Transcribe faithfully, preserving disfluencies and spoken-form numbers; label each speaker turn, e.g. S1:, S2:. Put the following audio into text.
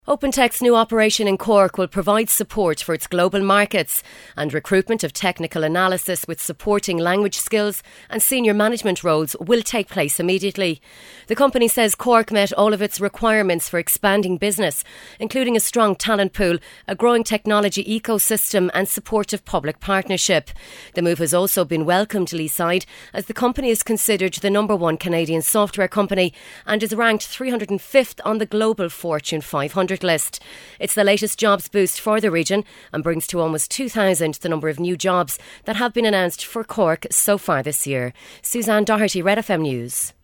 S1: OpenTech's new operation in Cork will provide support for its global markets and recruitment of technical analysis with supporting language skills and senior management roles will take place immediately. The company says Cork met all of its requirements for expanding business, including a strong talent pool, a growing technology ecosystem and supportive public partnership. The move has also been welcomed to Leeside as the company is considered the number one Canadian software company and is ranked three hundred fifth on the global Fortune five hundred list. It's the latest jobs boost for the region and brings to almost two thousand the number of new jobs that have been announced for Cork so far this year. Suzanne Doherty, Red F M News.